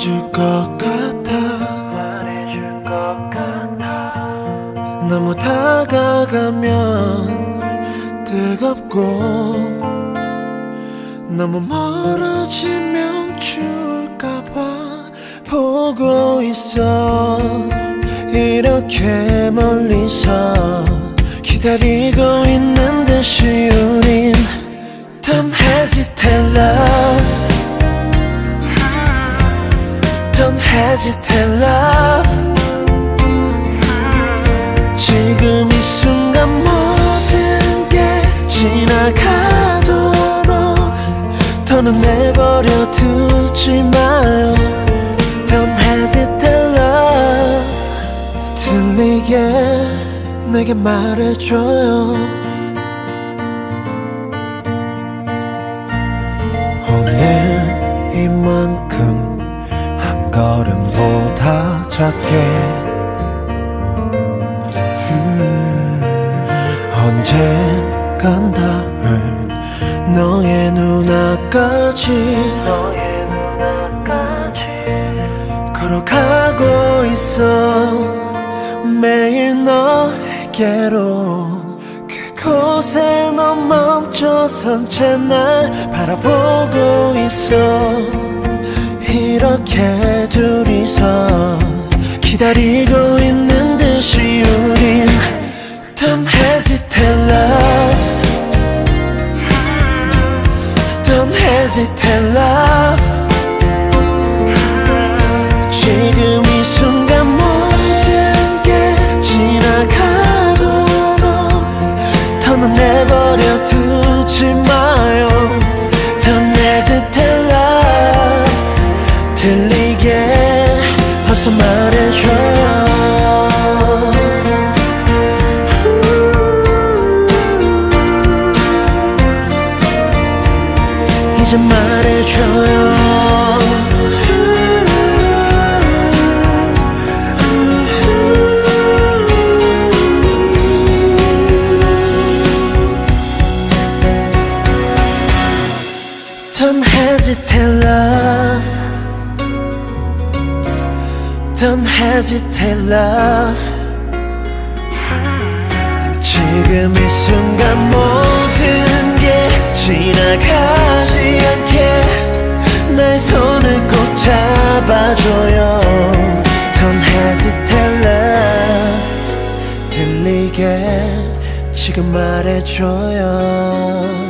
말해줄 것 같아. 너무 다가가면 뜨겁고 너무 멀어지면 추울까봐 보고 있어. 이렇게 멀리서 기다리고 있는 듯이 우린 Don't hesitate love, Don't hesitate love. 지금 이 순간 모든 게 지나가도록 더는 내버려 두지 마요. Don't hesitate love. 들리게 내게 말해줘요. 오늘 이만큼 한 걸음보다 작게 언젠간 닿을 너의 눈앞까지 걸어가고 있어. 매일 너에게로 그곳에 너 멈춰선 채 날 바라보고 있어. 이렇게 둘이서 기다리고 있는 듯이 우린 Don't hesitate love, Don't hesitate love. 지금 이 순간 모든 게 지나가도록 더는 내버려 두지 마요. Don't hesitate love. 들리게 어서 말해줘요. 이제 말해줘요. Don't hesitate love, Don't hesitate love. 지금 이 순간 모든 게 지나가지 않게 내 손을 꼭 잡아줘요. Don't hesitate love. 들리게 지금 말해줘요.